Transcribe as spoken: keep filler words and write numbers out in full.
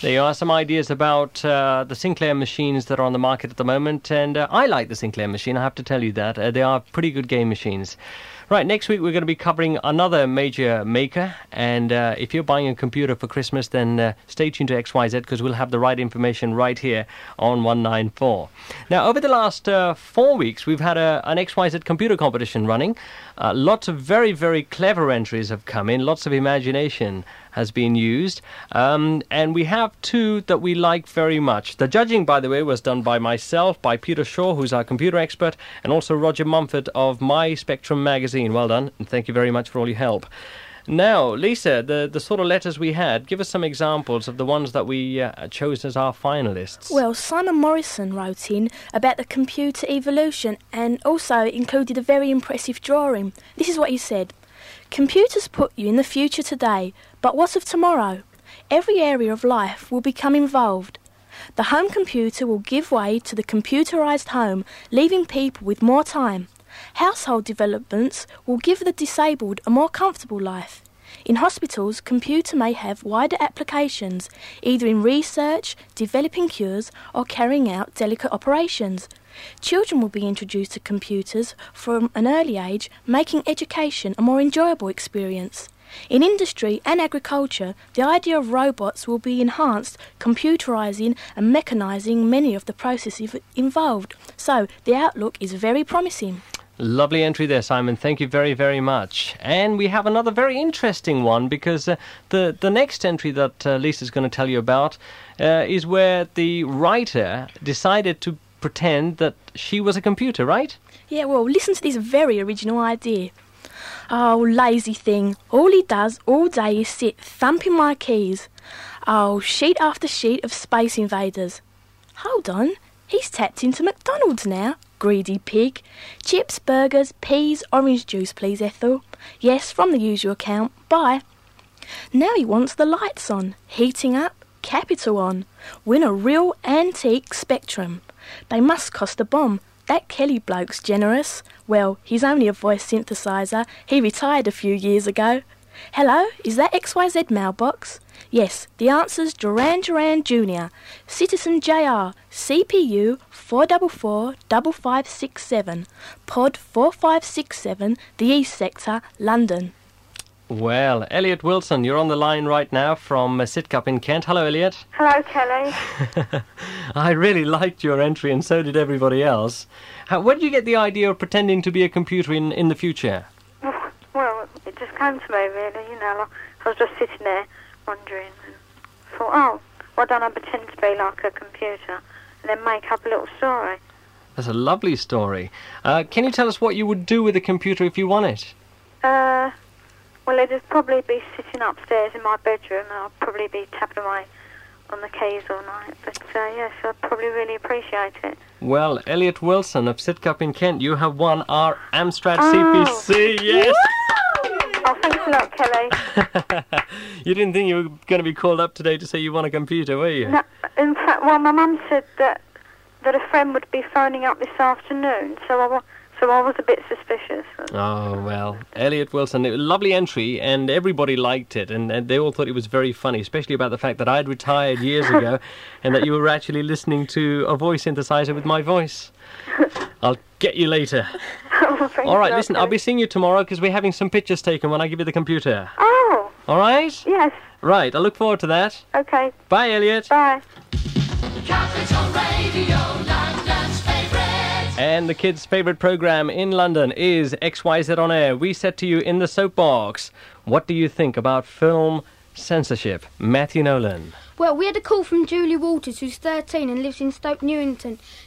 There are some ideas about uh, the Sinclair machines that are on the market at the moment, and uh, I like the Sinclair machine, I have to tell you that. Uh, they are pretty good game machines. Right, next week we're going to be covering another major maker, and uh, if you're buying a computer for Christmas, then uh, stay tuned to X Y Z, because we'll have the right information right here on one nine four. Now, over the last uh, four weeks, we've had a, an X Y Z computer competition running. Uh, lots of very, very clever entries have come in, lots of imagination has been used, um, and we have two that we like very much. The judging, by the way, was done by myself, by Peter Shaw, who's our computer expert, and also Roger Mumford of My Spectrum magazine. Well done, and thank you very much for all your help. Now, Lisa, the, the sort of letters we had, give us some examples of the ones that we uh, chose as our finalists. Well, Simon Morrison wrote in about the computer evolution and also included a very impressive drawing. This is what he said. Computers put you in the future today, but what of tomorrow? Every area of life will become involved. The home computer will give way to the computerised home, leaving people with more time. Household developments will give the disabled a more comfortable life. In hospitals, computer may have wider applications, either in research, developing cures, or carrying out delicate operations. Children will be introduced to computers from an early age, making education a more enjoyable experience. In industry and agriculture, the idea of robots will be enhanced, computerising and mechanising many of the processes involved. So, the outlook is very promising. Lovely entry there, Simon. Thank you very, very much. And we have another very interesting one, because uh, the, the next entry that uh, Lisa's going to tell you about uh, is where the writer decided to pretend that she was a computer, right? Yeah, well, listen to this very original idea. Oh, lazy thing. All he does all day is sit thumping my keys. Oh, sheet after sheet of Space Invaders. Hold on, he's tapped into McDonald's now. Greedy pig. Chips, burgers, peas, orange juice, please, Ethel. Yes, from the usual account. Bye. Now he wants the lights on, heating up, capital on. Win a real antique Spectrum. They must cost a bomb. That Kelly bloke's generous. Well, he's only a voice synthesizer. He retired a few years ago. Hello, is that X Y Z mailbox? Yes, the answer's Duran Duran Junior Citizen J R, C P U four four four five five six seven, Pod four five six seven, the East Sector, London. Well, Elliot Wilson, you're on the line right now from uh, Sidcup in Kent. Hello, Elliot. Hello, Kelly. I really liked your entry, and so did everybody else. How, where did you get the idea of pretending to be a computer in, in the future? Well, it just came to me, really, you know. Like, I was just sitting there wondering and thought, oh, why don't I pretend to be like a computer and then make up a little story? That's a lovely story. Uh, can you tell us what you would do with a computer if you won it? Uh... Well, it'd probably be sitting upstairs in my bedroom, and I'd probably be tapping away on the keys all night. But, uh, yes, I'd probably really appreciate it. Well, Elliot Wilson of Sidcup in Kent, you have won our Amstrad oh. C P C, yes! Woo! Oh, thanks a lot, Kelly. You didn't think you were going to be called up today to say you won a computer, were you? No, in fact, well, my mum said that, that a friend would be phoning up this afternoon, so I... So I was a bit suspicious. Oh, well, Elliot Wilson, a lovely entry, and everybody liked it, and, and they all thought it was very funny, especially about the fact that I'd retired years ago and that you were actually listening to a voice synthesizer with my voice. I'll get you later. Oh, all right, listen, I'll be seeing you tomorrow because we're having some pictures taken when I give you the computer. Oh. All right? Yes. Right, I look forward to that. Okay. Bye, Elliot. Bye. Capital Radio, London's favourite. And the kids' favourite programme in London is X Y Z On Air. We said to you in the soapbox, what do you think about film censorship? Matthew Nolan. Well, we had a call from Julie Walters, who's thirteen and lives in Stoke Newington.